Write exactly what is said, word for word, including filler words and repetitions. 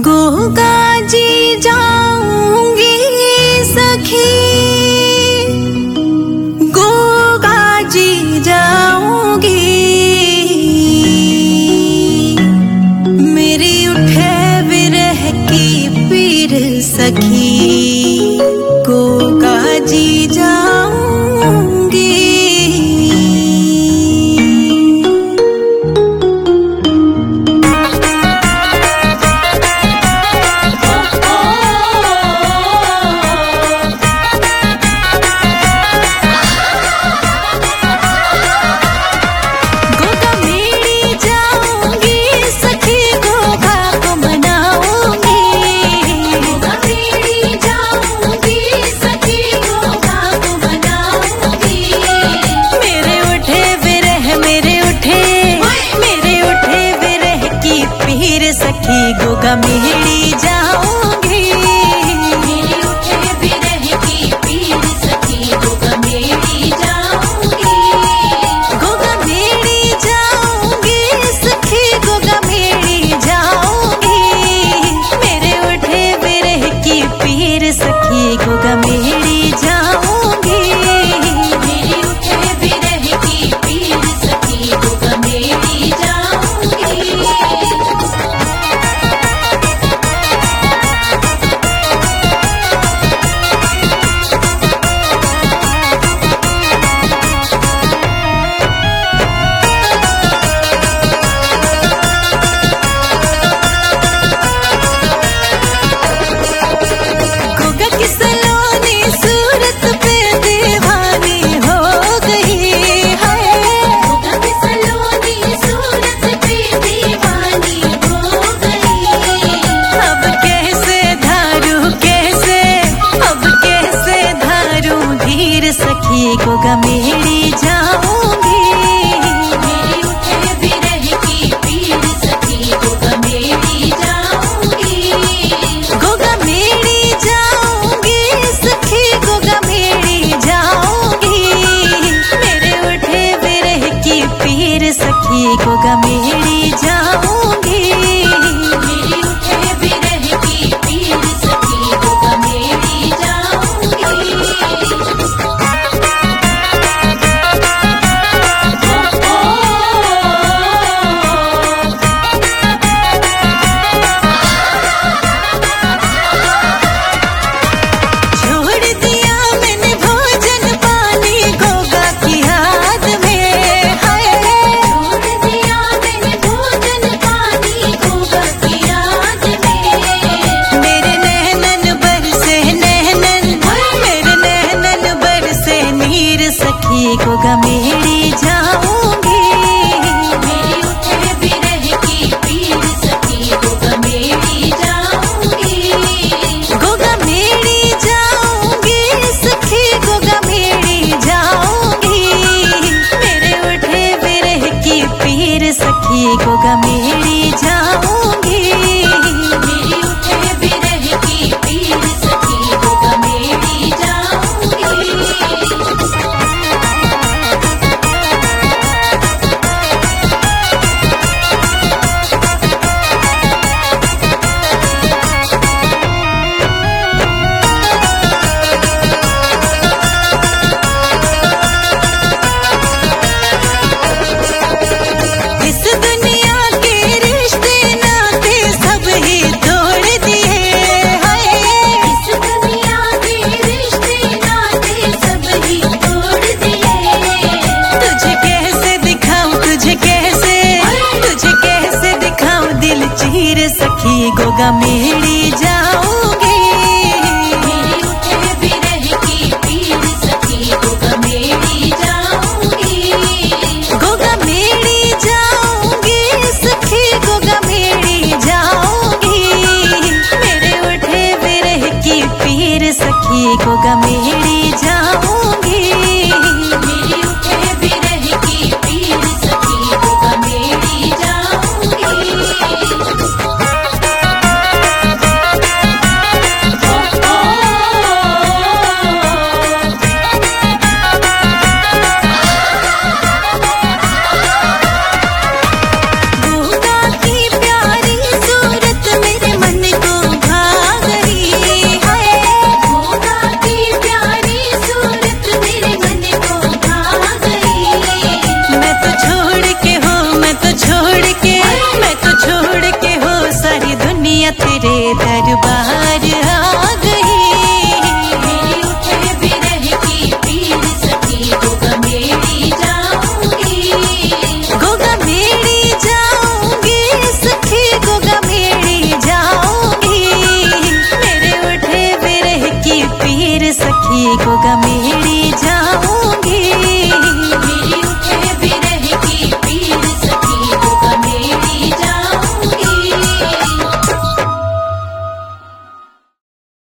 गोगा जी जाऊंगी सखी, गोगा जी जाऊंगी, मेरी उठे विरह की पीर सखी, गोगा जी जाऊंगी। सखी गोगा मेली जाऊंगी, मेरी उठे विरह की पीर सखी गोगा मेली जाऊंगी, गोगा मेली जाऊंगी सखी गोगा मेली जाऊंगी, मेरे उठे विरह की पीर सखी गोगा मेली जाऊंगी, मेरी उठे विरह की पीर सखी गोगा मेली जाऊंगी। सखी गोगा मेली जाऊंगी, मेरी उठे विरह की पीर सखी गोगा मेली जाऊंगी, गोगा मेली जाऊंगी सखी गोगा मेली जाऊंगी, मेरे उठे विरह की पीर सखी गोगा मेली जाऊंगी, मेरी उठे विरह की पीर सखी गोगा मेली जाऊंगी। गोगा मेली जाऊंगी, मेरी उठे विरह की पीर सखी गोगा मेली जाऊंगी, गोगा मेली जाऊंगी सखी गोगा मेली जाऊंगी, मेरे उठे विरह की पीर सखी गोगा मेली जाऊंगी, मेरी उठे विरह की पीर सखी गोगा मेली जाऊंगी। सखी गोगा मेली जाऊंगी, मेरी उठे विरह की पीर सखी गोगा मेली जाऊंगी, गोगा मेली जाऊंगी सखी गोगा मेली जाऊंगी, मेरे उठे विरह की पीर सखी गोगा मेली जाऊंगी, मेरी उठे विरह की पीर सखी गोगा मेली जाऊंगी। गोगा मेड़ी जाऊंगी।